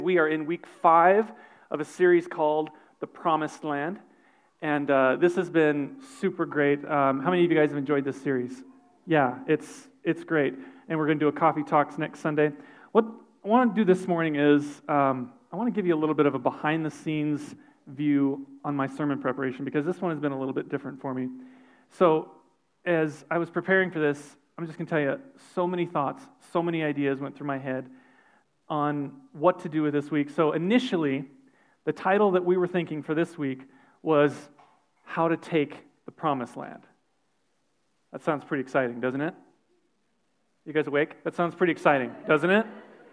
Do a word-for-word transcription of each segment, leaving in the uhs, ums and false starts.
We are in week five of a series called The Promised Land, and uh, this has been super great. Um, how many of you guys have enjoyed this series? Yeah, it's it's great, and we're going to do a coffee talks next Sunday. What I want to do this morning is um, I want to give you a little bit of a behind-the-scenes view on my sermon preparation, because this one has been a little bit different for me. So as I was preparing for this, I'm just going to tell you, so many thoughts, so many ideas went through my head on what to do with this week. So initially, the title that we were thinking for this week was How to Take the Promised Land. That sounds pretty exciting, doesn't it? You guys awake? That sounds pretty exciting, doesn't it?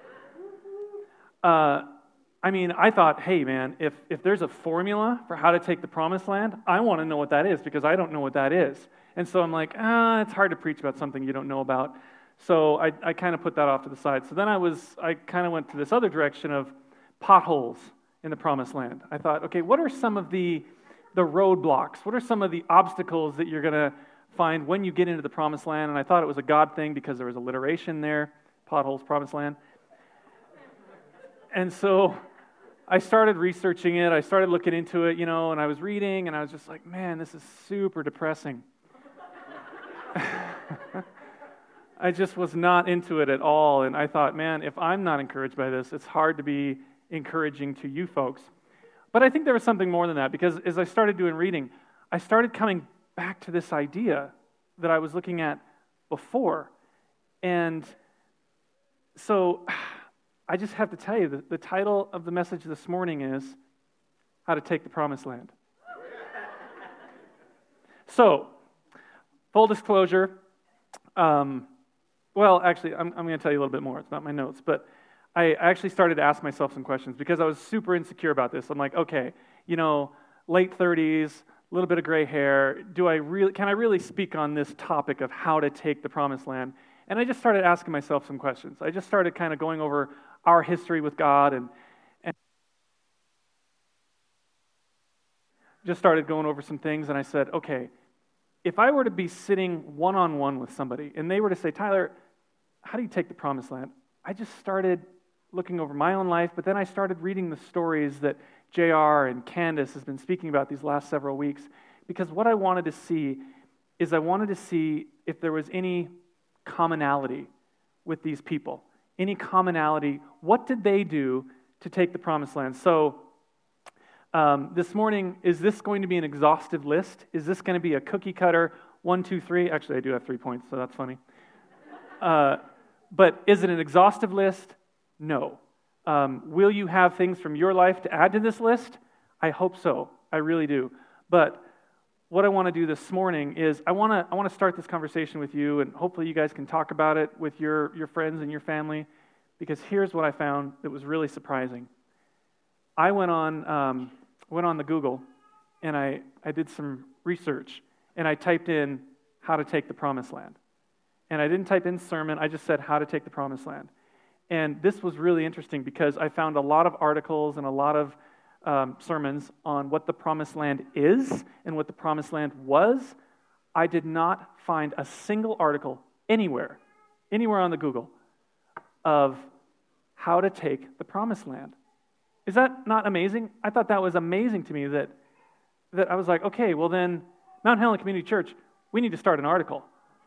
Uh, I mean, I thought, hey man, if, if there's a formula for how to take the Promised Land, I want to know what that is, because I don't know what that is. And so I'm like, ah, it's hard to preach about something you don't know about. So I, I kind of put that off to the side. So then I was, I kind of went to this other direction of potholes in the Promised Land. I thought, okay, what are some of the the roadblocks? What are some of the obstacles that you're going to find when you get into the Promised Land? And I thought it was a God thing because there was alliteration there, potholes, Promised Land. And so I started researching it. I started looking into it, you know, and I was reading, and I was just like, man, this is super depressing. I just was not into it at all, and I thought, man, if I'm not encouraged by this, it's hard to be encouraging to you folks. But I think there was something more than that, because as I started doing reading, I started coming back to this idea that I was looking at before. And so I just have to tell you that the title of the message this morning is How to Take the Promised Land. So, full disclosure, um, well, actually, I'm, I'm going to tell you a little bit more. It's not my notes, but I actually started to ask myself some questions because I was super insecure about this. I'm like, okay, you know, late thirties, a little bit of gray hair. Do I really? Can I really speak on this topic of how to take the Promised Land? And I just started asking myself some questions. I just started kind of going over our history with God, and and just started going over some things. And I said, okay, if I were to be sitting one-on-one with somebody, and they were to say, Tyler, how do you take the Promised Land? I just started looking over my own life, but then I started reading the stories that J R and Candace has been speaking about these last several weeks, because what I wanted to see is I wanted to see if there was any commonality with these people. Any commonality. What did they do to take the Promised Land? So um, this morning, is this going to be an exhaustive list? Is this going to be a cookie cutter, one, two, three? Actually, I do have three points, so that's funny. Uh, but is it an exhaustive list? No. Um, will you have things from your life to add to this list? I hope so. I really do. But what I want to do this morning is I want to I want to start this conversation with you, and hopefully you guys can talk about it with your, your friends and your family, because here's what I found that was really surprising. I went on um, went on the Google, and I, I did some research, and I typed in how to take the Promised Land. And I didn't type in sermon, I just said how to take the Promised Land. And this was really interesting because I found a lot of articles and a lot of um, sermons on what the Promised Land is and what the Promised Land was. I did not find a single article anywhere, anywhere on the Google, of how to take the Promised Land. Is that not amazing? I thought that was amazing to me, that, that I was like, okay, well then, Mount Helen Community Church, we need to start an article.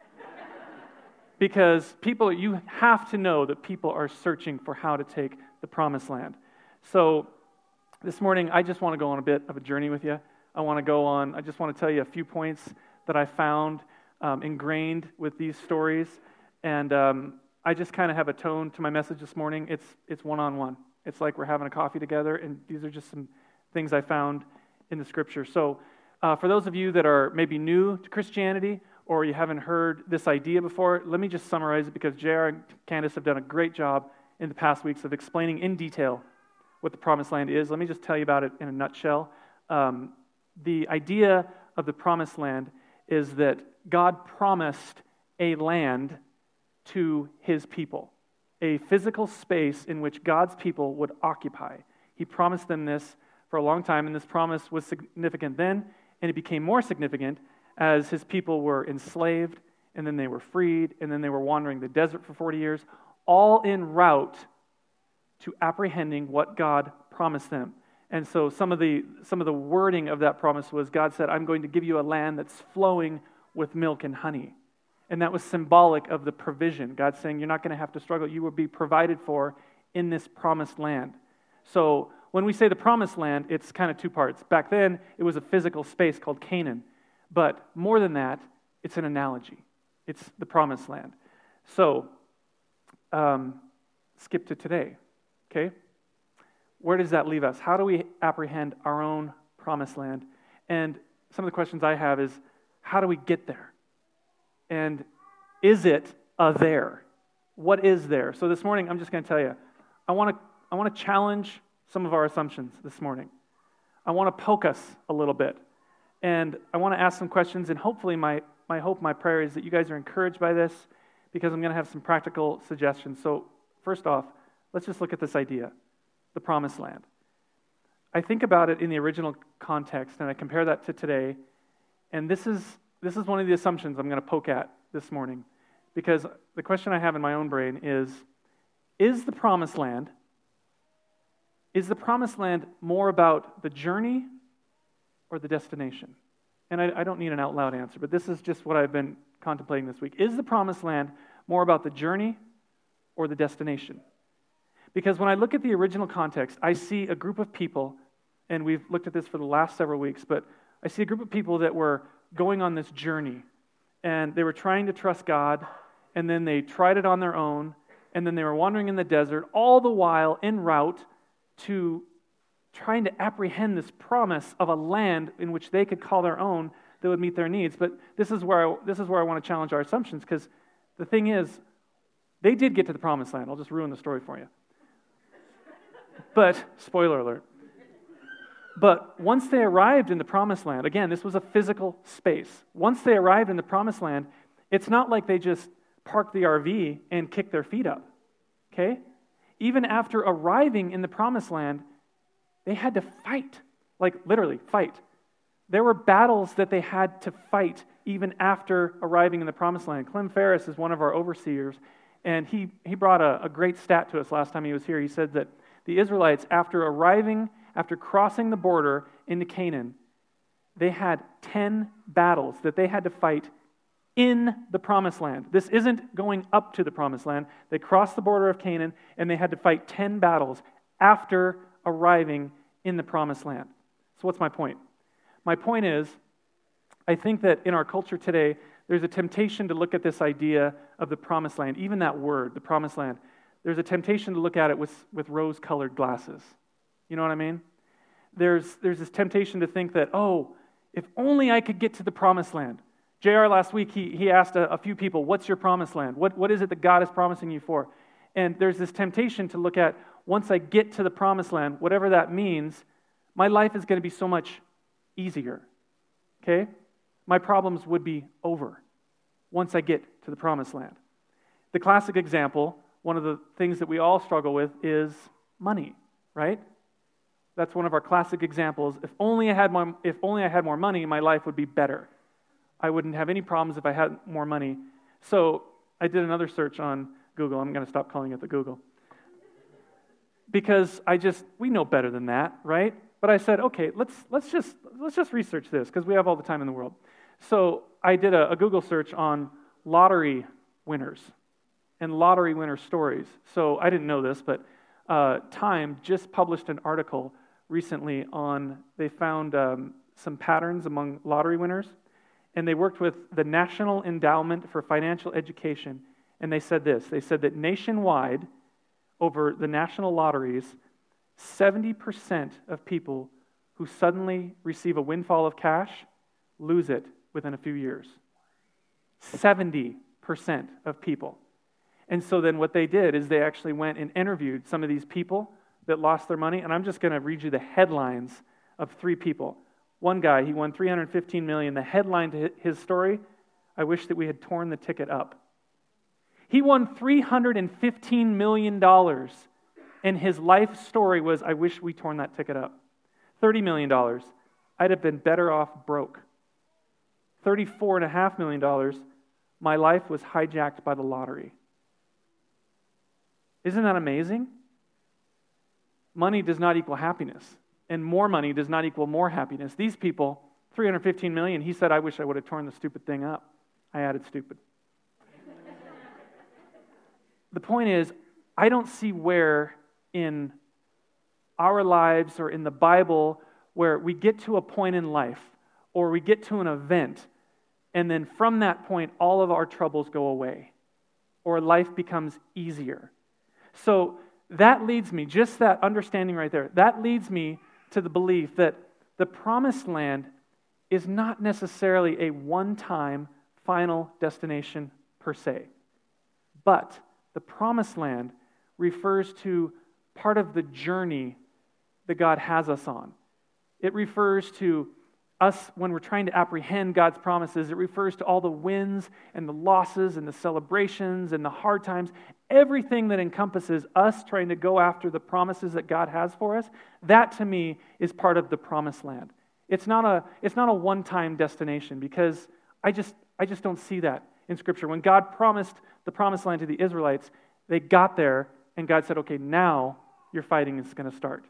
Because people, you have to know that people are searching for how to take the Promised Land. So this morning, I just want to go on a bit of a journey with you. I want to go on, I just want to tell you a few points that I found um, ingrained with these stories. And um, I just kind of have a tone to my message this morning. It's it's one-on-one. It's like we're having a coffee together, and these are just some things I found in the Scripture. So uh, for those of you that are maybe new to Christianity, or you haven't heard this idea before, let me just summarize it, because J R and Candace have done a great job in the past weeks of explaining in detail what the Promised Land is. Let me just tell you about it in a nutshell. Um, the idea of the Promised Land is that God promised a land to His people, a physical space in which God's people would occupy. He promised them this for a long time, and this promise was significant then, and it became more significant as His people were enslaved, and then they were freed, and then they were wandering the desert for forty years, all en route to apprehending what God promised them. And so some of the some of the wording of that promise was God said, I'm going to give you a land that's flowing with milk and honey. And that was symbolic of the provision. God saying, you're not going to have to struggle. You will be provided for in this promised land. So when we say the promised land, it's kind of two parts. Back then, it was a physical space called Canaan. But more than that, it's an analogy. It's the promised land. So, um, skip to today, okay? Where does that leave us? How do we apprehend our own promised land? And some of the questions I have is, how do we get there? And is it a there? What is there? So this morning, I'm just going to tell you, I want to I want to challenge some of our assumptions this morning. I want to poke us a little bit. And I want to ask some questions, and hopefully my, my hope, my prayer is that you guys are encouraged by this, because I'm going to have some practical suggestions. So first off, let's just look at this idea, the promised land. I think about it in the original context, and I compare that to today, and this is this is one of the assumptions I'm going to poke at this morning, because the question I have in my own brain is, is the promised land, is the promised land more about the journey or the destination? And I, I don't need an out loud answer, but this is just what I've been contemplating this week. Is the promised land more about the journey or the destination? Because when I look at the original context, I see a group of people, and we've looked at this for the last several weeks, but I see a group of people that were going on this journey, and they were trying to trust God, and then they tried it on their own, and then they were wandering in the desert, all the while en route to trying to apprehend this promise of a land in which they could call their own that would meet their needs. But this is where I, this is where I want to challenge our assumptions, because the thing is, they did get to the promised land. I'll just ruin the story for you. But, spoiler alert, but once they arrived in the promised land, again, this was a physical space. Once they arrived in the promised land, it's not like they just parked the R V and kicked their feet up, okay? Even after arriving in the promised land, they had to fight, like literally fight. There were battles that they had to fight even after arriving in the promised land. Clem Ferris is one of our overseers, and he, he brought a, a great stat to us last time he was here. He said that the Israelites, after arriving, after crossing the border into Canaan, they had ten battles that they had to fight in the promised land. This isn't going up to the promised land. They crossed the border of Canaan, and they had to fight ten battles after arriving in the promised land. So what's my point? My point is, I think that in our culture today, there's a temptation to look at this idea of the promised land, even that word, the promised land. There's a temptation to look at it with, with rose-colored glasses. You know what I mean? There's, there's this temptation to think that, oh, if only I could get to the promised land. J R last week, he, he asked a, a few people, what's your promised land? What, what is it that God is promising you for? And there's this temptation to look at, once I get to the promised land, whatever that means, my life is going to be so much easier, okay? My problems would be over once I get to the promised land. The classic example, one of the things that we all struggle with, is money, right? That's one of our classic examples. If only I had more, if only I had more money, my life would be better. I wouldn't have any problems if I had more money. So I did another search on Google. I'm going to stop calling it the Google. Because I just, we know better than that, right? But I said, okay, let's let's just let's just research this, because we have all the time in the world. So I did a, a Google search on lottery winners and lottery winner stories. So I didn't know this, but uh, Time just published an article recently on, they found um, some patterns among lottery winners, and they worked with the National Endowment for Financial Education, and they said this, they said that nationwide, over the national lotteries, seventy percent of people who suddenly receive a windfall of cash lose it within a few years. seventy percent of people. And so then what they did is they actually went and interviewed some of these people that lost their money, and I'm just going to read you the headlines of three people. One guy, he won three hundred fifteen million dollars. The headline to his story, I wish that we had torn the ticket up. He won three hundred fifteen million dollars, and his life story was, I wish we torn that ticket up. thirty million dollars, I'd have been better off broke. thirty-four point five million dollars, my life was hijacked by the lottery. Isn't that amazing? money does not equal happiness, and more money does not equal more happiness. These people, three hundred fifteen million, he said, I wish I would have torn the stupid thing up. I added stupid. The point is, I don't see where in our lives or in the Bible where we get to a point in life or we get to an event and then from that point all of our troubles go away or life becomes easier. So that leads me, just that understanding right there, that leads me to the belief that the promised land is not necessarily a one-time final destination per se, but the promised land refers to part of the journey that God has us on. It refers to us when we're trying to apprehend God's promises. It refers to all the wins and the losses and the celebrations and the hard times, everything that encompasses us trying to go after the promises that God has for us. That to me is part of the promised land. It's not a it's not a one-time destination because I just I just don't see that in Scripture. When God promised the promised land to the Israelites, they got there and God said, okay, now your fighting is going to start.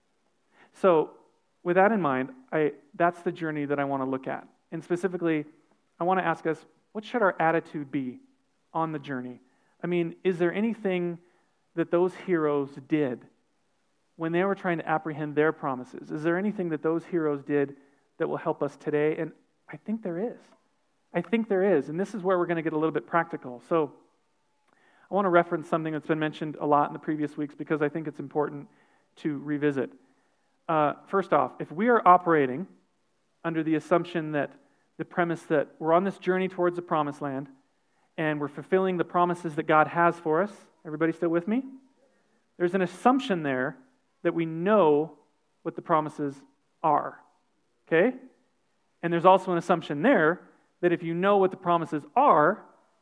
So with that in mind, I, that's the journey that I want to look at. And specifically, I want to ask us, what should our attitude be on the journey? I mean, is there anything that those heroes did when they were trying to apprehend their promises? Is there anything that those heroes did that will help us today? And I think there is. I think there is. And this is where we're going to get a little bit practical. So I want to reference something that's been mentioned a lot in the previous weeks because I think it's important to revisit. Uh, first off, if we are operating under the assumption that the premise that we're on this journey towards the promised land and we're fulfilling the promises that God has for us, everybody still with me? There's an assumption there that we know what the promises are, okay? And there's also an assumption there that if you know what the promises are,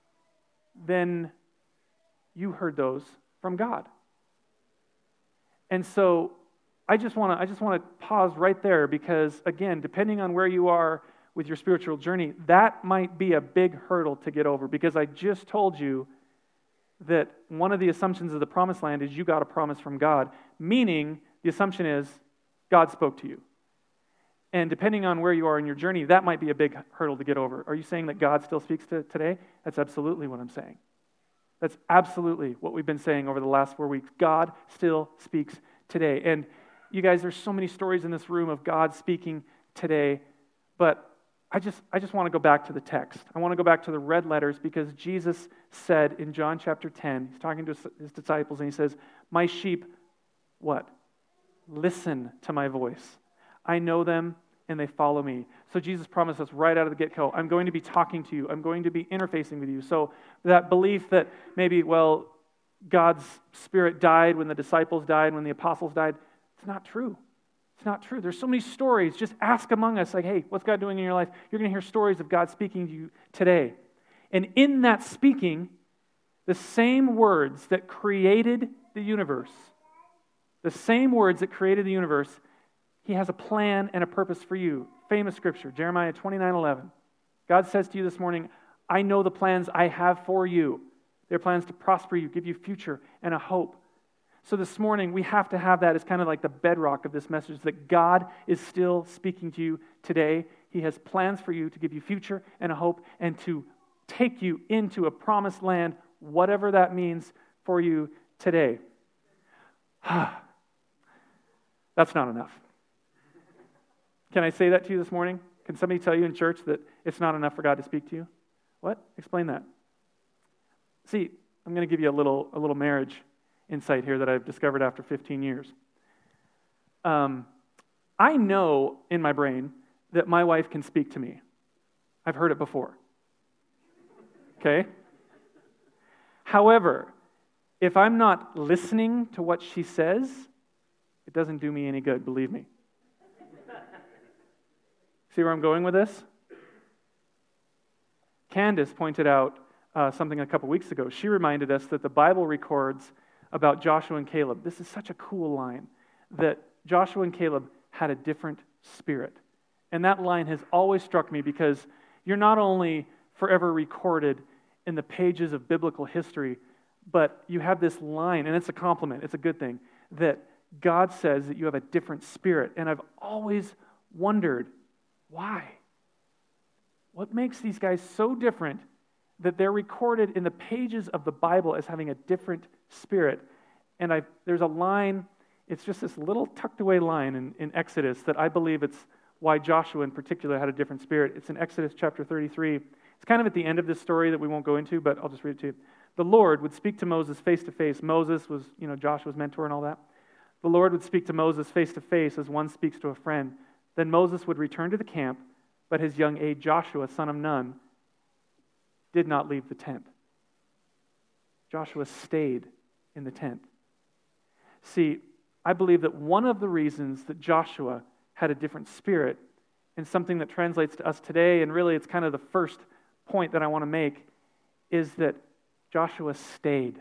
then you heard those from God. And so I just want to I just want to pause right there because, again, depending on where you are with your spiritual journey, that might be a big hurdle to get over because I just told you that one of the assumptions of the promised land is you got a promise from God, meaning the assumption is God spoke to you. And depending on where you are in your journey, that might be a big hurdle to get over. Are you saying that God still speaks to today? That's absolutely what I'm saying. That's absolutely what we've been saying over the last four weeks. God still speaks today. And you guys, there's so many stories in this room of God speaking today, but I just I just want to go back to the text. I want to go back to the red letters because Jesus said in John chapter ten, he's talking to his disciples and he says, my sheep, what? Listen to my voice. I know them and they follow me. So Jesus promised us right out of the get-go, I'm going to be talking to you. I'm going to be interfacing with you. So that belief that maybe, well, God's Spirit died when the disciples died, when the apostles died, it's not true. It's not true. There's so many stories. Just ask among us, like, hey, what's God doing in your life? You're going to hear stories of God speaking to you today. And in that speaking, the same words that created the universe, the same words that created the universe, He has a plan and a purpose for you. Famous scripture, Jeremiah twenty-nine eleven. God says to you this morning, I know the plans I have for you. They're plans to prosper you, give you future and a hope. So this morning, we have to have that as kind of like the bedrock of this message, that God is still speaking to you today. He has plans for you to give you future and a hope and to take you into a promised land, whatever that means for you today. That's not enough. Can I say that to you this morning? Can somebody tell you in church that it's not enough for God to speak to you? What? Explain that. See, I'm going to give you a little a little marriage insight here that I've discovered after fifteen years. Um, I know in my brain that my wife can speak to me. I've heard it before. Okay? However, if I'm not listening to what she says, it doesn't do me any good, believe me. See where I'm going with this? Candace pointed out uh, something a couple weeks ago. She reminded us that the Bible records about Joshua and Caleb. This is such a cool line, that Joshua and Caleb had a different spirit. And that line has always struck me because you're not only forever recorded in the pages of biblical history, but you have this line, and it's a compliment, it's a good thing, that God says that you have a different spirit. And I've always wondered, why? What makes these guys so different that they're recorded in the pages of the Bible as having a different spirit? And I, there's a line, it's just this little tucked away line in, in Exodus that I believe it's why Joshua in particular had a different spirit. It's in Exodus chapter thirty-three. It's kind of at the end of this story that we won't go into, but I'll just read it to you. The Lord would speak to Moses face to face. Moses was, you know, Joshua's mentor and all that. The Lord would speak to Moses face to face as one speaks to a friend. Then Moses would return to the camp, but his young aide Joshua, son of Nun, did not leave the tent. Joshua stayed in the tent. See, I believe that one of the reasons that Joshua had a different spirit, and something that translates to us today, and really it's kind of the first point that I want to make, is that Joshua stayed.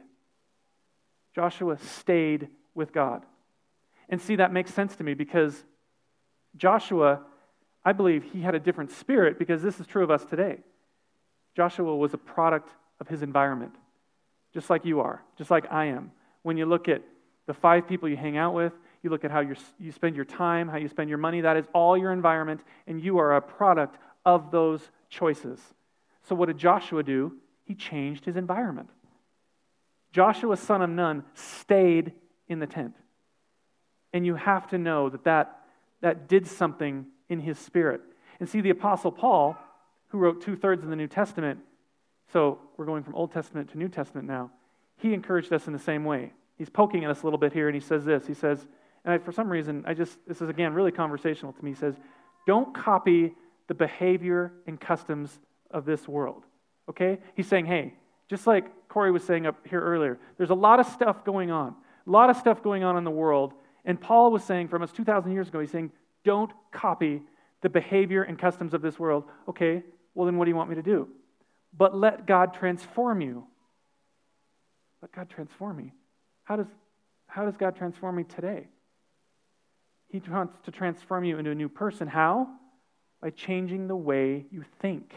Joshua stayed with God. And see, that makes sense to me because Joshua, I believe he had a different spirit because this is true of us today. Joshua was a product of his environment, just like you are, just like I am. When you look at the five people you hang out with, you look at how you you spend your time, how you spend your money, that is all your environment, and you are a product of those choices. So what did Joshua do? He changed his environment. Joshua, son of Nun, stayed in the tent. And you have to know that that, that did something in his spirit. And see, the Apostle Paul, who wrote two-thirds of the New Testament, so we're going from Old Testament to New Testament now, he encouraged us in the same way. He's poking at us a little bit here, and he says this. He says, and I, for some reason, I just, this is again really conversational to me. He says, don't copy the behavior and customs of this world. Okay? He's saying, hey, just like Corey was saying up here earlier, there's a lot of stuff going on. A lot of stuff going on in the world. And Paul was saying from us two thousand years ago, he's saying, don't copy the behavior and customs of this world. Okay, well then what do you want me to do? But let God transform you. Let God transform me. How does, how does God transform me today? He wants to transform you into a new person. How? By changing the way you think.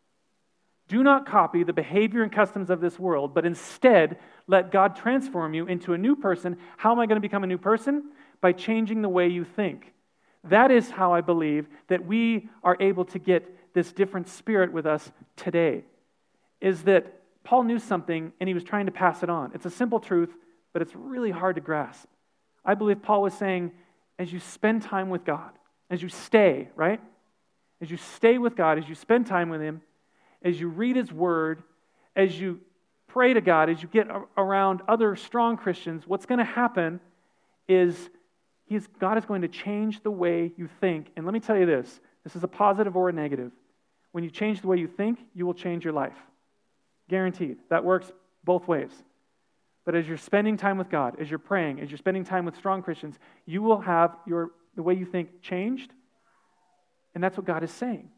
Do not copy the behavior and customs of this world, but instead let God transform you into a new person. How am I going to become a new person? By changing the way you think. That is how I believe that we are able to get this different spirit with us today. Is that Paul knew something and he was trying to pass it on. It's a simple truth, but it's really hard to grasp. I believe Paul was saying, as you spend time with God, as you stay, right? As you stay with God, as you spend time with Him, as you read His Word, as you pray to God, as you get around other strong Christians, what's going to happen is He's, God is going to change the way you think. And let me tell you this, this is a positive or a negative. When you change the way you think, you will change your life. Guaranteed. That works both ways. But as you're spending time with God, as you're praying, as you're spending time with strong Christians, you will have your the way you think changed. And that's what God is saying.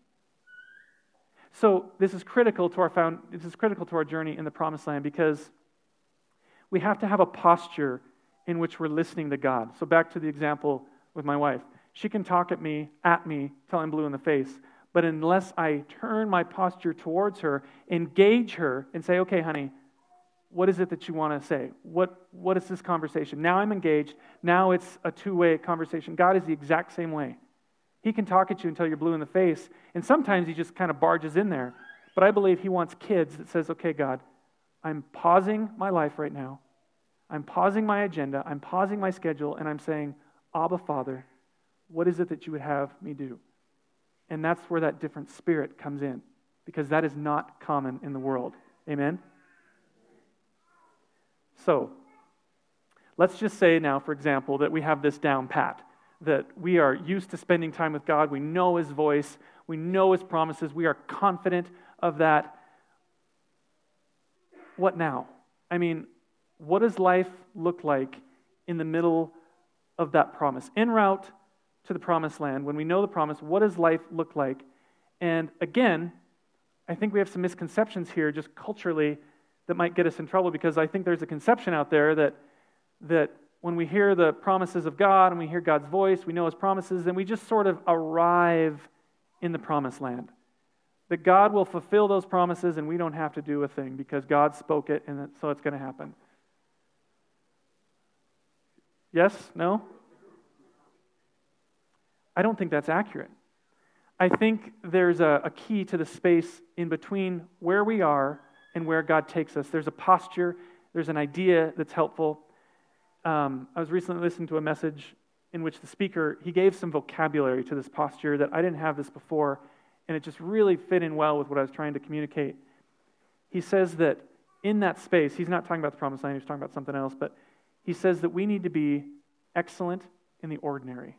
So this is critical to our found, this is critical to our journey in the Promised Land because we have to have a posture in which we're listening to God. So back to the example with my wife. She can talk at me, at me, till I'm blue in the face. But unless I turn my posture towards her, engage her, and say, okay, honey, what is it that you want to say? What What is this conversation? Now I'm engaged. Now it's a two-way conversation. God is the exact same way. He can talk at you until you're blue in the face, and sometimes He just kind of barges in there. But I believe He wants kids that says, okay, God, I'm pausing my life right now. I'm pausing my agenda. I'm pausing my schedule, and I'm saying, Abba, Father, what is it that you would have me do? And that's where that different spirit comes in, because that is not common in the world. Amen? So, let's just say now, for example, that we have this down pat, that we are used to spending time with God, we know His voice, we know His promises, we are confident of that. What now? I mean, what does life look like in the middle of that promise? En route to the Promised Land, when we know the promise, what does life look like? And again, I think we have some misconceptions here just culturally that might get us in trouble, because I think there's a conception out there that that when we hear the promises of God and we hear God's voice, we know His promises, then we just sort of arrive in the Promised Land. That God will fulfill those promises and we don't have to do a thing because God spoke it and so it's going to happen. Yes? No? I don't think that's accurate. I think there's a, a key to the space in between where we are and where God takes us. There's a posture, there's an idea that's helpful. Um, I was recently listening to a message in which the speaker, he gave some vocabulary to this posture that I didn't have this before, and it just really fit in well with what I was trying to communicate. He says that in that space, he's not talking about the promised land, he's talking about something else, but he says that we need to be excellent in the ordinary.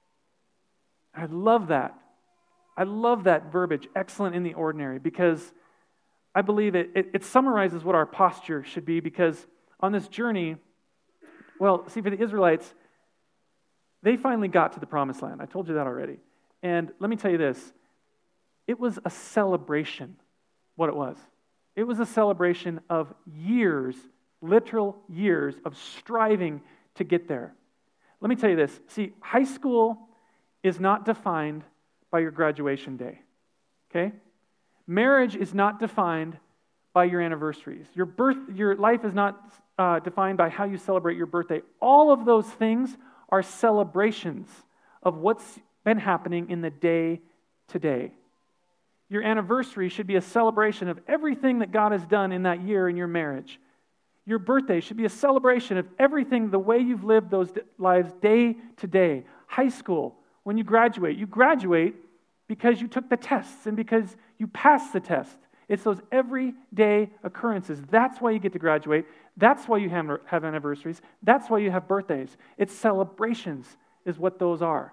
I love that. I love that verbiage, excellent in the ordinary, because I believe it, it, it summarizes what our posture should be, because on this journey, well, see, for the Israelites, they finally got to the promised land. I told you that already. And let me tell you this, it was a celebration, what it was. It was a celebration of years, literal years of striving to get there. Let me tell you this, see, high school is not defined by your graduation day, okay? Marriage is not defined by your anniversaries. Your birth, your life is not uh, defined by how you celebrate your birthday. All of those things are celebrations of what's been happening in the day to day. Your anniversary should be a celebration of everything that God has done in that year in your marriage. Your birthday should be a celebration of everything, the way you've lived those lives day to day. High school, when you graduate, you graduate because you took the tests and because you passed the test. It's those everyday occurrences. That's why you get to graduate. That's why you have, have anniversaries. That's why you have birthdays. It's celebrations is what those are.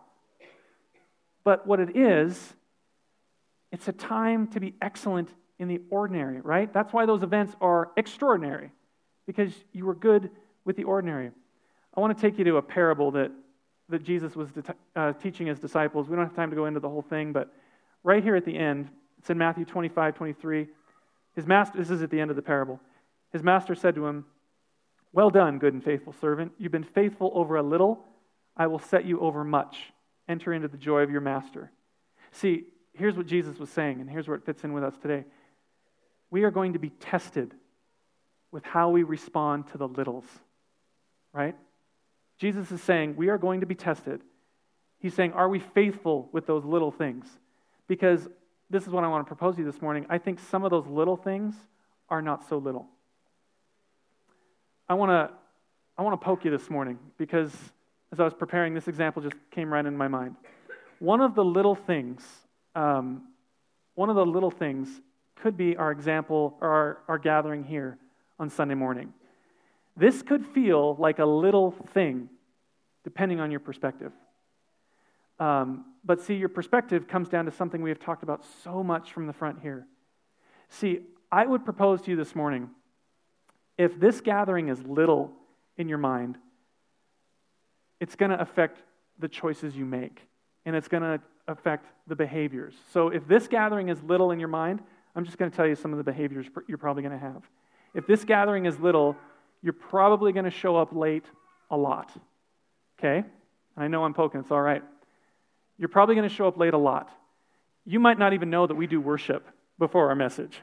But what it is, it's a time to be excellent in the ordinary, right? That's why those events are extraordinary, because you were good with the ordinary. I want to take you to a parable that that Jesus was uh, teaching his disciples. We don't have time to go into the whole thing, but right here at the end, it's in Matthew twenty-five, twenty-three. His master, this is at the end of the parable. His master said to him, "Well done, good and faithful servant. You've been faithful over a little. I will set you over much. Enter into the joy of your master." See, here's what Jesus was saying, and here's where it fits in with us today. We are going to be tested with how we respond to the littles, right? Jesus is saying we are going to be tested. He's saying, are we faithful with those little things? Because this is what I want to propose to you this morning. I think some of those little things are not so little. I want to I want to poke you this morning, because as I was preparing, this example just came right in my mind. One of the little things, um, one of the little things could be our example, or our, our gathering here on Sunday morning. This could feel like a little thing, depending on your perspective. Um, but see, your perspective comes down to something we have talked about so much from the front here. See, I would propose to you this morning, if this gathering is little in your mind, it's going to affect the choices you make, and it's going to affect the behaviors. So if this gathering is little in your mind, I'm just going to tell you some of the behaviors you're probably going to have. If this gathering is little, you're probably going to show up late a lot, okay? I know I'm poking, it's all right. You're probably going to show up late a lot. You might not even know that we do worship before our message.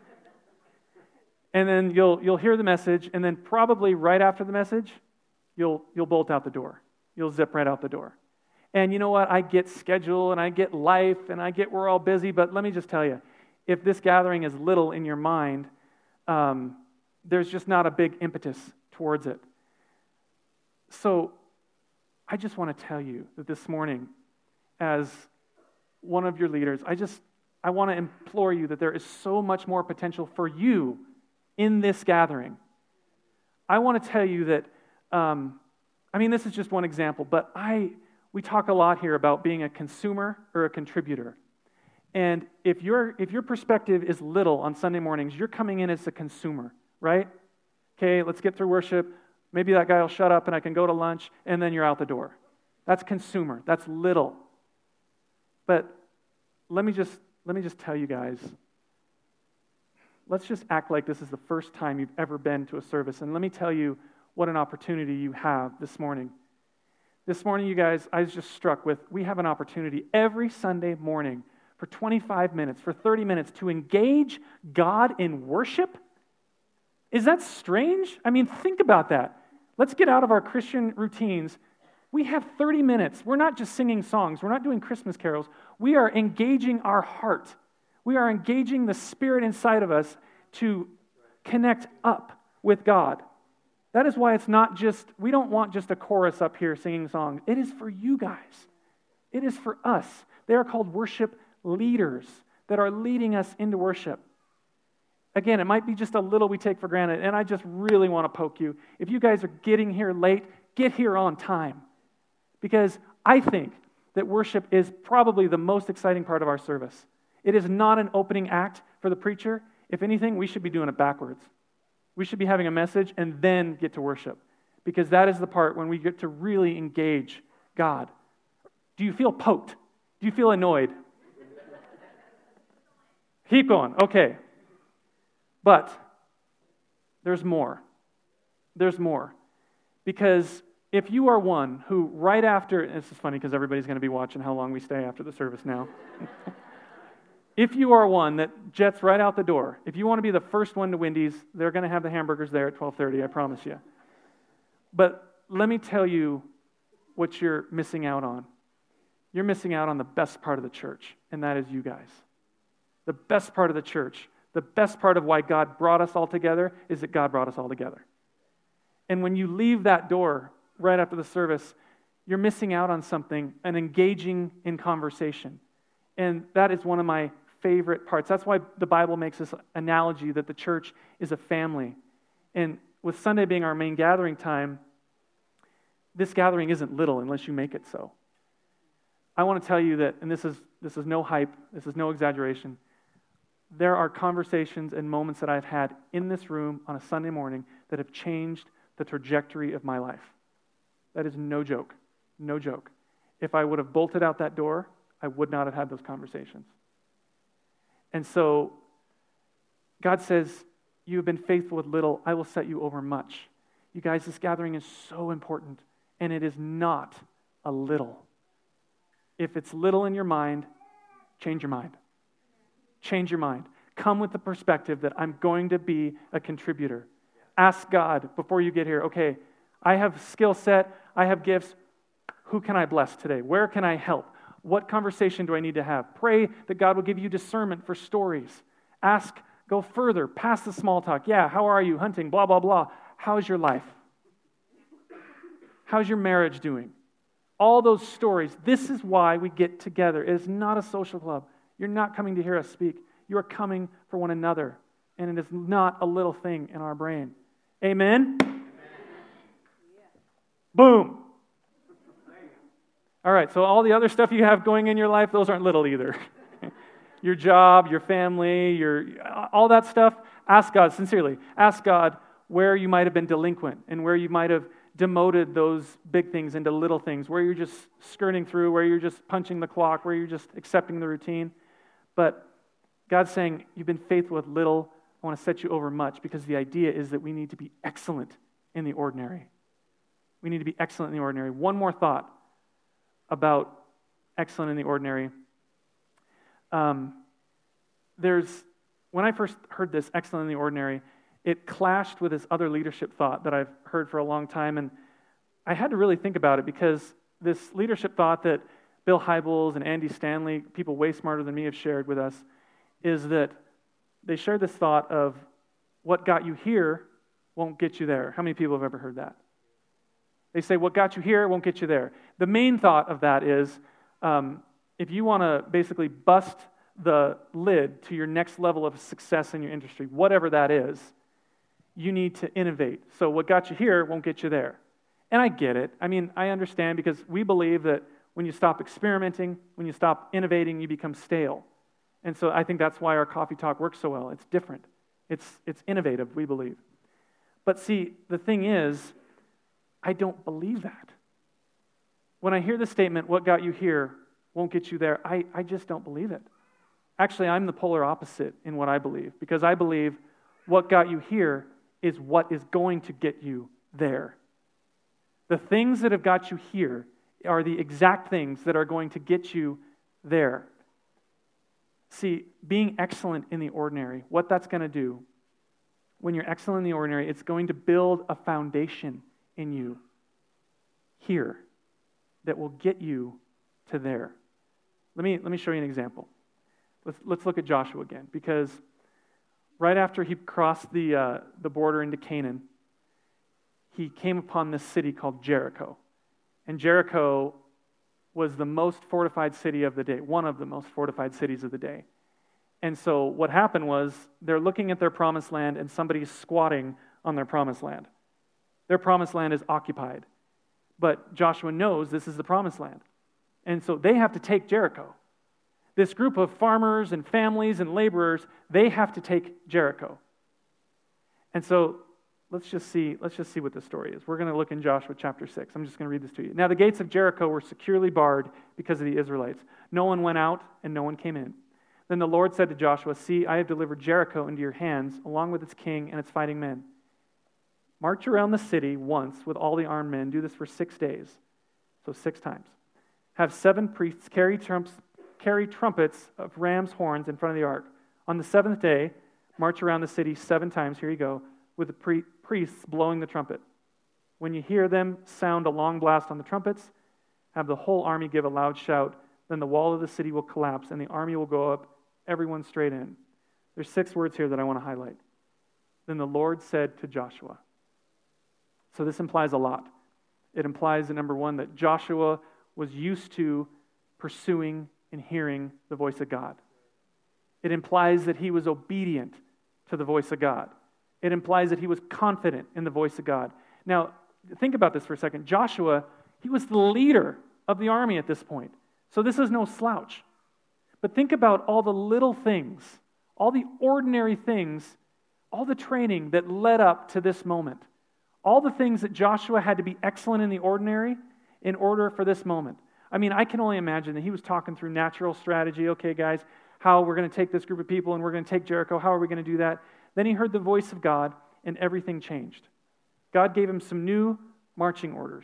And then you'll you'll hear the message, and then probably right after the message, you'll you'll bolt out the door. You'll zip right out the door. And you know what? I get schedule, and I get life, and I get we're all busy, but let me just tell you, if this gathering is little in your mind, um, there's just not a big impetus towards it. So I just want to tell you that this morning, as one of your leaders, I just I want to implore you that there is so much more potential for you in this gathering. I want to tell you that, um, I mean, this is just one example, but I we talk a lot here about being a consumer or a contributor. And if your if your perspective is little on Sunday mornings, you're coming in as a consumer, right? Okay, let's get through worship. Maybe that guy will shut up and I can go to lunch, and then you're out the door. That's consumer. That's little. But let me just let me just tell you guys, let's just act like this is the first time you've ever been to a service. And let me tell you what an opportunity you have this morning. This morning, you guys, I was just struck with, we have an opportunity every Sunday morning for twenty-five minutes, for thirty minutes, to engage God in worship. Is that strange? I mean, think about that. Let's get out of our Christian routines. We have thirty minutes. We're not just singing songs. We're not doing Christmas carols. We are engaging our heart. We are engaging the Spirit inside of us to connect up with God. That is why it's not just, we don't want just a chorus up here singing songs. It is for you guys. It is for us. They are called worship leaders that are leading us into worship. Again, it might be just a little we take for granted, and I just really want to poke you. If you guys are getting here late, get here on time. Because I think that worship is probably the most exciting part of our service. It is not an opening act for the preacher. If anything, we should be doing it backwards. We should be having a message and then get to worship. Because that is the part when we get to really engage God. Do you feel poked? Do you feel annoyed? Keep going. Okay. But there's more. There's more. Because if you are one who right after, and this is funny because everybody's going to be watching how long we stay after the service now. If you are one that jets right out the door, if you want to be the first one to Wendy's, they're going to have the hamburgers there at twelve thirty, I promise you. But let me tell you what you're missing out on. You're missing out on the best part of the church, and that is you guys. The best part of the church, the best part of why God brought us all together is that God brought us all together. And when you leave that door right after the service, you're missing out on something, an engaging in conversation. And that is one of my favorite parts. That's why the Bible makes this analogy that the church is a family. And with Sunday being our main gathering time, this gathering isn't little unless you make it so. I want to tell you that, and this is this is no hype, this is no exaggeration, there are conversations and moments that I've had in this room on a Sunday morning that have changed the trajectory of my life. That is no joke, no joke. If I would have bolted out that door, I would not have had those conversations. And so, God says, you have been faithful with little, I will set you over much. You guys, this gathering is so important, and it is not a little. If it's little in your mind, change your mind. Change your mind. Come with the perspective that I'm going to be a contributor. Ask God before you get here, okay, I have skill set, I have gifts, who can I bless today? Where can I help? What conversation do I need to have? Pray that God will give you discernment for stories. Ask, go further, past the small talk. Yeah, how are you? Hunting, blah, blah, blah. How's your life? How's your marriage doing? All those stories. This is why we get together. It is not a social club. You're not coming to hear us speak. You are coming for one another. And it is not a little thing in our brain. Amen? Amen. Boom. All right, so all the other stuff you have going in your life, those aren't little either. Your job, your family, your all that stuff, ask God, sincerely, ask God where you might have been delinquent and where you might have demoted those big things into little things, where you're just skirting through, where you're just punching the clock, where you're just accepting the routine. But God's saying, you've been faithful with little, I want to set you over much, because the idea is that we need to be excellent in the ordinary. We need to be excellent in the ordinary. One more thought about excellent in the ordinary. Um, there's, when I first heard this, excellent in the ordinary, it clashed with this other leadership thought that I've heard for a long time, and I had to really think about it, because this leadership thought that Bill Hybels and Andy Stanley, people way smarter than me, have shared with us, is that they shared this thought of what got you here won't get you there. How many people have ever heard that? They say, what got you here won't get you there. The main thought of that is, um, if you want to basically bust the lid to your next level of success in your industry, whatever that is, you need to innovate. So what got you here won't get you there. And I get it. I mean, I understand, because we believe that when you stop experimenting, when you stop innovating, you become stale. And so I think that's why our coffee talk works so well. It's different. It's, it's innovative, we believe. But see, the thing is, I don't believe that. When I hear the statement, what got you here won't get you there, I, I just don't believe it. Actually, I'm the polar opposite in what I believe, because I believe what got you here is what is going to get you there. The things that have got you here are the exact things that are going to get you there. See, being excellent in the ordinary, what that's going to do, when you're excellent in the ordinary, it's going to build a foundation in you here that will get you to there. Let me, let me show you an example. Let's, let's look at Joshua again, because right after he crossed the, uh, the border into Canaan, he came upon this city called Jericho. And Jericho was the most fortified city of the day, one of the most fortified cities of the day. And so what happened was they're looking at their promised land and somebody's squatting on their promised land. Their promised land is occupied. But Joshua knows this is the promised land. And so they have to take Jericho. This group of farmers and families and laborers, they have to take Jericho. And so let's just see, let's just see what the story is. We're going to look in Joshua chapter six. I'm just going to read this to you. Now the gates of Jericho were securely barred because of the Israelites. No one went out and no one came in. Then the Lord said to Joshua, "See, I have delivered Jericho into your hands, along with its king and its fighting men. March around the city once with all the armed men. Do this for six days." So six times. "Have seven priests carry, trumps, carry trumpets of ram's horns in front of the ark. On the seventh day, march around the city seven times," here you go, "with the pre- priests blowing the trumpet. When you hear them sound a long blast on the trumpets, have the whole army give a loud shout. Then the wall of the city will collapse and the army will go up, everyone straight in." There's six words here that I want to highlight. Then the Lord said to Joshua. So this implies a lot. It implies, number one, that Joshua was used to pursuing and hearing the voice of God. It implies that he was obedient to the voice of God. It implies that he was confident in the voice of God. Now, think about this for a second. Joshua, he was the leader of the army at this point. So this is no slouch. But think about all the little things, all the ordinary things, all the training that led up to this moment. All the things that Joshua had to be excellent in the ordinary in order for this moment. I mean, I can only imagine that he was talking through natural strategy. Okay, guys, how we're going to take this group of people and we're going to take Jericho. How are we going to do that? Then he heard the voice of God and everything changed. God gave him some new marching orders.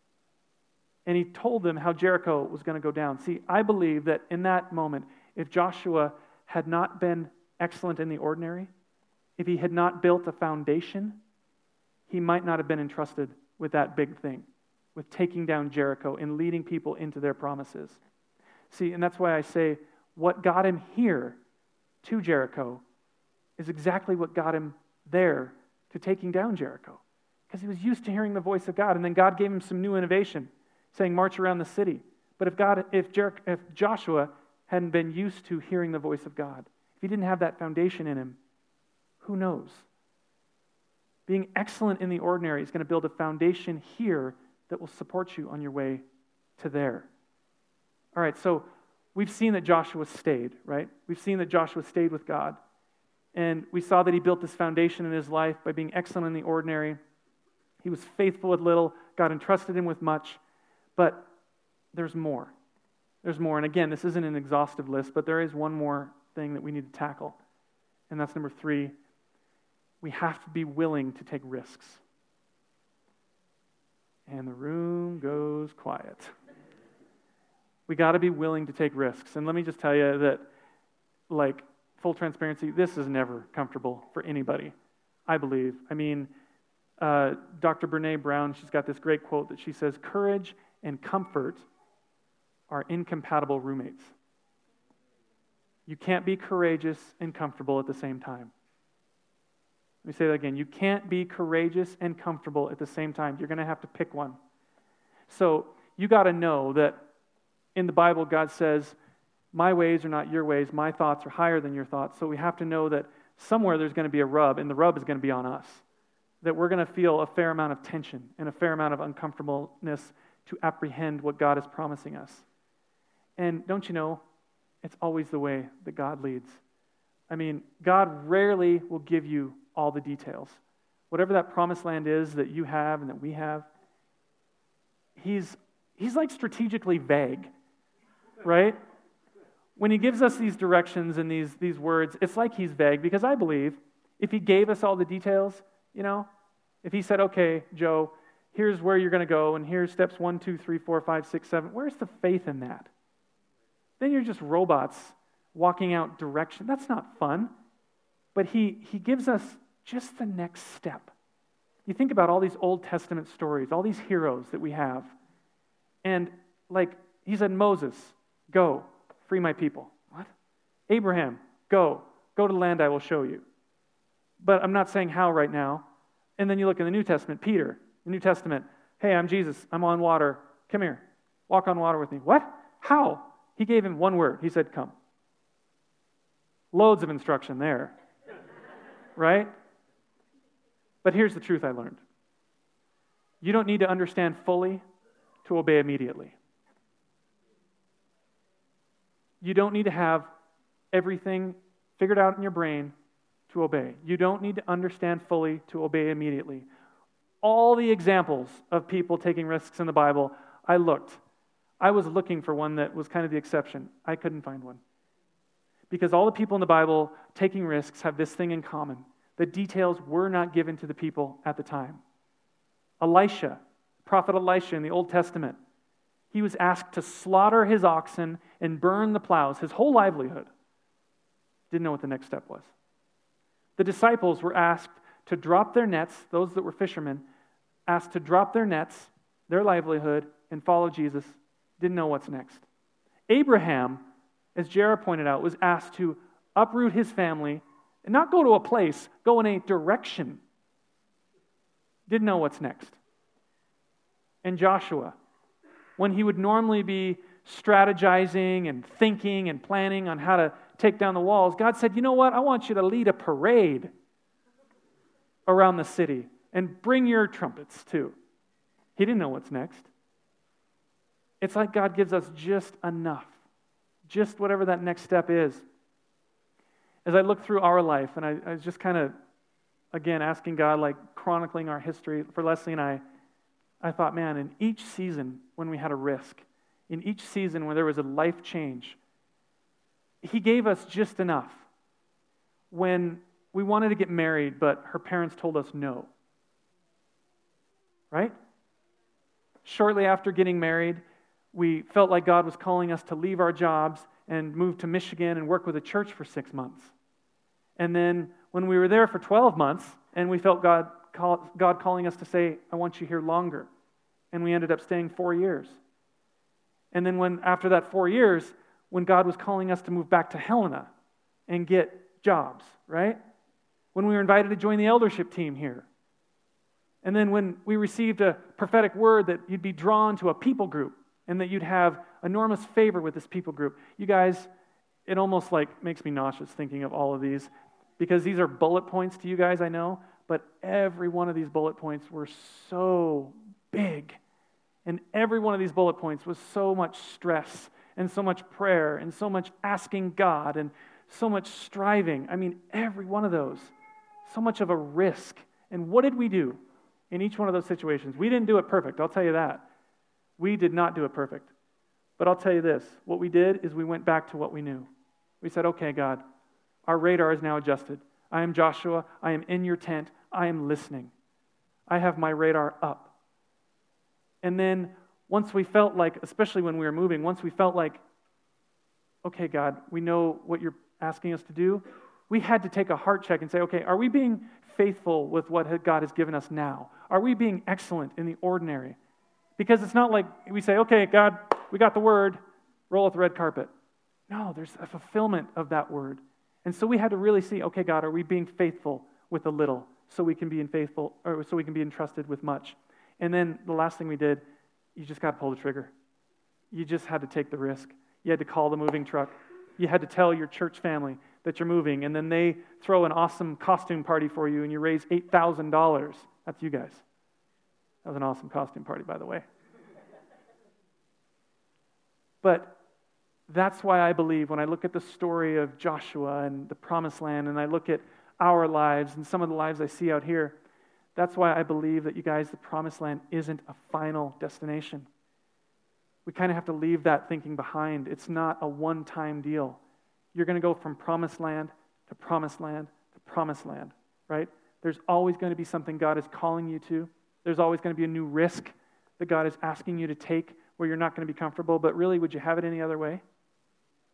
And he told them how Jericho was going to go down. See, I believe that in that moment, if Joshua had not been excellent in the ordinary, if he had not built a foundation, he might not have been entrusted with that big thing, with taking down Jericho and leading people into their promises. See, and that's why I say what got him here to Jericho is exactly what got him there to taking down Jericho. Because he was used to hearing the voice of God, and then God gave him some new innovation, saying, march around the city. But if God, if, Jer- if Joshua hadn't been used to hearing the voice of God, if he didn't have that foundation in him, who knows? Being excellent in the ordinary is going to build a foundation here that will support you on your way to there. All right, so we've seen that Joshua stayed, right? We've seen that Joshua stayed with God. And we saw that he built this foundation in his life by being excellent in the ordinary. He was faithful with little. God entrusted him with much. But there's more. There's more. And again, this isn't an exhaustive list, but there is one more thing that we need to tackle. And that's number three. We have to be willing to take risks. And the room goes quiet. We got to be willing to take risks. And let me just tell you that, like, full transparency, this is never comfortable for anybody, I believe. I mean, uh, Doctor Brene Brown, she's got this great quote that she says, "Courage and comfort are incompatible roommates." You can't be courageous and comfortable at the same time. Let me say that again. You can't be courageous and comfortable at the same time. You're going to have to pick one. So you got to know that in the Bible, God says, my ways are not your ways. My thoughts are higher than your thoughts. So we have to know that somewhere there's going to be a rub, and the rub is going to be on us. That we're going to feel a fair amount of tension and a fair amount of uncomfortableness to apprehend what God is promising us. And don't you know, it's always the way that God leads. I mean, God rarely will give you all the details. Whatever that promised land is that you have and that we have, he's he's like strategically vague, right? When he gives us these directions and these, these words, it's like he's vague, because I believe if he gave us all the details, you know, if he said, okay, Joe, here's where you're going to go, and here's steps one, two, three, four, five, six, seven, where's the faith in that? Then you're just robots walking out direction. That's not fun. But he, he gives us just the next step. You think about all these Old Testament stories, all these heroes that we have. And like he said, Moses, go, free my people. What? Abraham, go, go to the land I will show you. But I'm not saying how right now. And then you look in the New Testament, Peter, the New Testament, hey, I'm Jesus, I'm on water, come here, walk on water with me. What? How? He gave him one word. He said, come. Loads of instruction there, right? But here's the truth I learned. You don't need to understand fully to obey immediately. You don't need to have everything figured out in your brain to obey. You don't need to understand fully to obey immediately. All the examples of people taking risks in the Bible, I looked. I was looking for one that was kind of the exception. I couldn't find one. Because all the people in the Bible taking risks have this thing in common. The details were not given to the people at the time. Elisha, prophet Elisha in the Old Testament, he was asked to slaughter his oxen and burn the plows, his whole livelihood. Didn't know what the next step was. The disciples were asked to drop their nets, those that were fishermen, asked to drop their nets, their livelihood, and follow Jesus. Didn't know what's next. Abraham, as Jera pointed out, was asked to uproot his family and not go to a place, go in a direction. Didn't know what's next. And Joshua, when he would normally be strategizing and thinking and planning on how to take down the walls, God said, you know what? I want you to lead a parade around the city and bring your trumpets too. He didn't know what's next. It's like God gives us just enough, just whatever that next step is. As I look through our life, and I, I was just kind of, again, asking God, like chronicling our history for Leslie and I, I thought, man, in each season when we had a risk, in each season when there was a life change, He gave us just enough. When we wanted to get married, but her parents told us no. Right? Shortly after getting married, we felt like God was calling us to leave our jobs and move to Michigan and work with a church for six months. And then when we were there for twelve months, and we felt God, call, God calling us to say, I want you here longer. And we ended up staying four years. And then when after that four years, when God was calling us to move back to Helena and get jobs, right? When we were invited to join the eldership team here. And then when we received a prophetic word that you'd be drawn to a people group and that you'd have enormous favor with this people group. You guys, it almost like makes me nauseous thinking of all of these because these are bullet points to you guys, I know, but every one of these bullet points were so big. And every one of these bullet points was so much stress and so much prayer and so much asking God and so much striving. I mean, every one of those, so much of a risk. And what did we do in each one of those situations? We didn't do it perfect, I'll tell you that. We did not do it perfect. But I'll tell you this, what we did is we went back to what we knew. We said, okay, God, our radar is now adjusted. I am Joshua, I am in your tent, I am listening. I have my radar up. And then once we felt like, especially when we were moving, once we felt like, okay, God, we know what you're asking us to do, we had to take a heart check and say, okay, are we being faithful with what God has given us now? Are we being excellent in the ordinary? Because it's not like we say, okay, God, we got the word, roll out the red carpet. No, there's a fulfillment of that word. And so we had to really see, okay, God, are we being faithful with a little so we can be in faithful, or so we can be entrusted with much? And then the last thing we did, you just got to pull the trigger. You just had to take the risk. You had to call the moving truck. You had to tell your church family that you're moving, and then they throw an awesome costume party for you, and you raise eight thousand dollars. That's you guys. That was an awesome costume party, by the way. But that's why I believe when I look at the story of Joshua and the Promised Land, and I look at our lives and some of the lives I see out here, that's why I believe that you guys, the Promised Land isn't a final destination. We kind of have to leave that thinking behind. It's not a one-time deal. You're going to go from Promised Land to Promised Land to Promised Land, right? There's always going to be something God is calling you to. There's always going to be a new risk that God is asking you to take where you're not going to be comfortable, but really, would you have it any other way?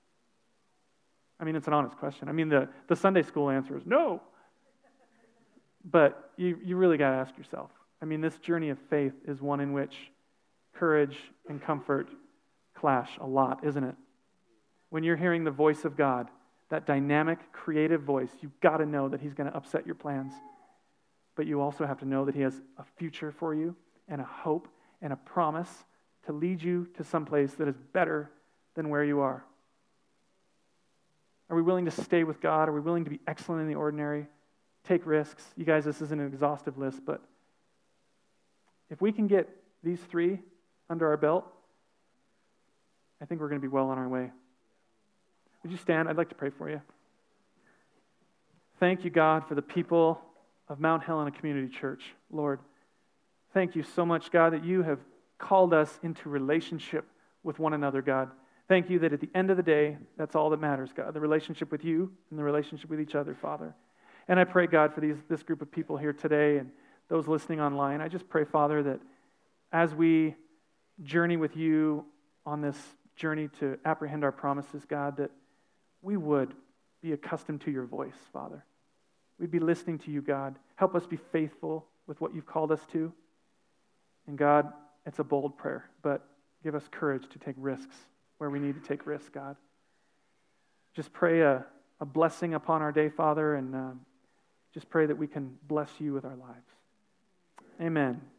I mean, it's an honest question. I mean, the, the Sunday school answer is no. But you, you really got to ask yourself. I mean, this journey of faith is one in which courage and comfort clash a lot, isn't it? When you're hearing the voice of God, that dynamic, creative voice, you've got to know that he's going to upset your plans. But you also have to know that he has a future for you and a hope and a promise to lead you to someplace that is better than where you are. Are we willing to stay with God? Are we willing to be excellent in the ordinary? Take risks? You guys, this isn't an exhaustive list, but if we can get these three under our belt, I think we're going to be well on our way. Would you stand? I'd like to pray for you. Thank you, God, for the people of Mount Helena Community Church. Lord, thank you so much, God, that you have called us into relationship with one another, God. Thank you that at the end of the day, that's all that matters, God, the relationship with you and the relationship with each other, Father. And I pray, God, for these this group of people here today and those listening online. I just pray, Father, that as we journey with you on this journey to apprehend our promises, God, that we would be accustomed to your voice, Father. We'd be listening to you, God. Help us be faithful with what you've called us to. And God, it's a bold prayer, but give us courage to take risks where we need to take risks, God. Just pray a, a blessing upon our day, Father, and uh, just pray that we can bless you with our lives. Amen.